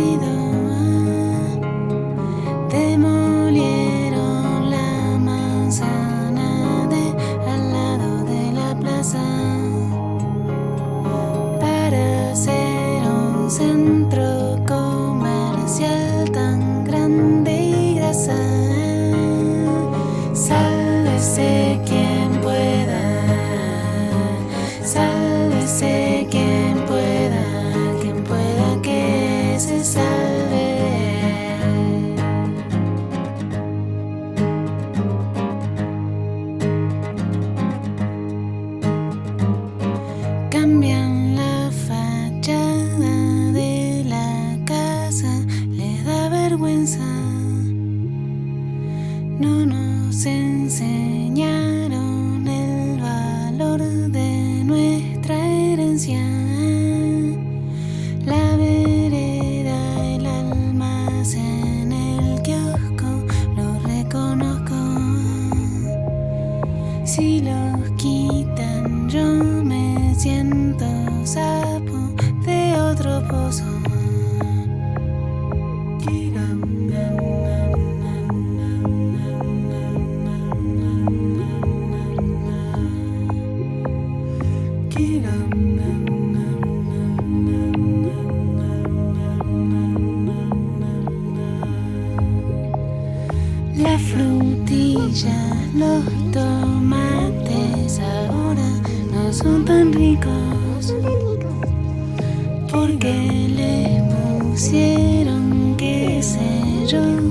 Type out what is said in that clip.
ruido. Demolieron la manzana de al lado de la plaza para hacer un centro comercial tan grande y grasa. Sálvese quien pueda, sálvese quien pueda que se salve. Cambian la fachada de la casa, le da vergüenza. No nos enseñaron el valor de nuestra herencia. La vereda, el almacén, el kiosco, lo reconozco. Si los quitan, yo me siento sapo de otro pozo. La frutilla, los tomates ahora no son tan ricos porque les pusieron, qué sé yo,